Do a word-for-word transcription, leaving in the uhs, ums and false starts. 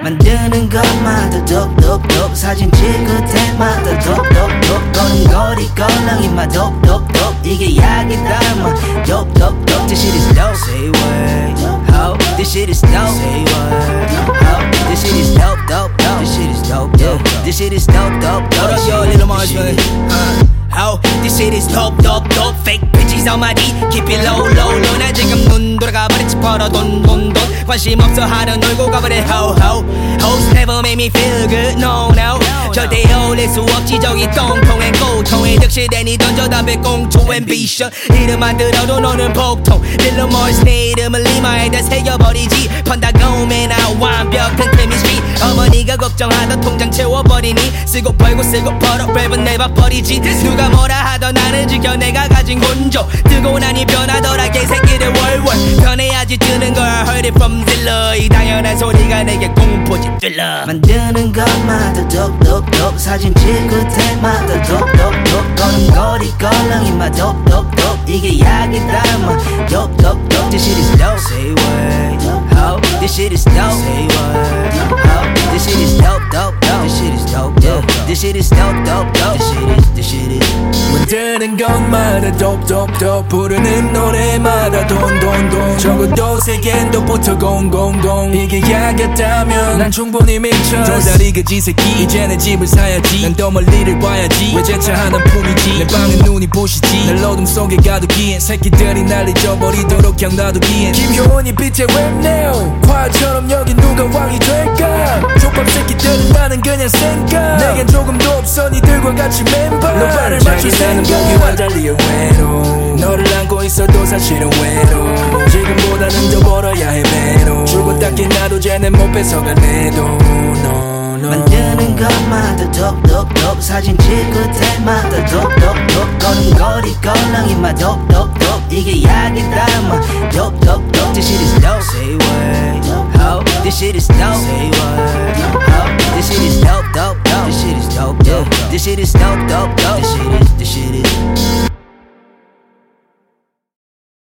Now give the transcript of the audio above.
만드는 것마다 dope dope dope 사진 찍을 때마다 dope dope dope 걸음걸이 껄렁이마 dope dope dope 이게 약이다 마 dope dope dope This shit is dope Say what Ho This shit is dope Say what Ho This shit is dope dope dope This shit is dope dope This shit is dope dope dope What up yo little marshmallow Oh, this shit is dope, dope, dope Fake bitches on my D Keep it low, low, low 나 지금 눈 돌아가 버렸지 벌어 돈, 돈, 돈 관심 없어 하는 놀고 가버려 ho, ho Hoes never make me feel good, no, no 절대 어울릴 수 없지 저기 똥통엔 고통에 득실대니 던져 담배 공초 앰비션 이름만 들어도 너는 복통 딜러 몰스 내 이름을 리마에다 새겨버리지 펀다고맨 나 완벽한 케미스트리 어머니가 걱정하던 통장 채워버리니 쓰고 벌고 쓰고 벌어 랩은 내봐버리지 누가 뭐라 하던 나는 지켜 내가 가진 곤조 뜨고 나니 변하더라 개새끼들 월월 변해야지 뜨는 걸 Heard it from Zilla 이 당연한 소리가 내게 공포지 뜰러 만드는 것마다 dope dope dope 사진 찍을 때마다 dope dope dope 걸음걸이 껄렁이마 dope dope dope 이게 약이다 마 dope dope dope This shit is dope Say what Ho This shit is dope Say what Ho This shit is dope dope dope This shit is dope dope This shit is dope dope dope This shit is This shit is 만드는 것마다 dope dope dope 부르는 노래마다 돈 돈 돈 적어도 세겐도 붙어 공공공 이게 약이었다면 난 충분히 미쳐 도다리 그 지새끼 이제는 집을 사야지 난 더 멀리를 봐야지 외제차하는 품이지 내 방은 눈이 부시지 날 어둠 속에 가두기엔 새끼들이 날 잊어버리도록 그냥 놔두기엔 김효은이 빛의 랩 now 과처럼 여기 누가 왕이 될까 족밥 새끼들은 나는 그냥 생각 내겐 조금도 없어 니들과 같이 멤버 너만을 맞출 생각 보기와 달리 외로 너를 안고 있어도 사실은 외로 지금보다는 더 벌어야 해 배로 줄곧 닦인 나도 쟤는 못 뺏어가 내도 no. 만드는 것마다 dope dope dope 사진 찍을 때마다 dope dope dope 걸음걸이 껄렁이마 dope dope dope 이게 약이다 마 dope dope dope This shit is dope Say what Ho This shit is dope Say what Ho This shit is dope dope dope This shit is dope dope This shit is dope dope dope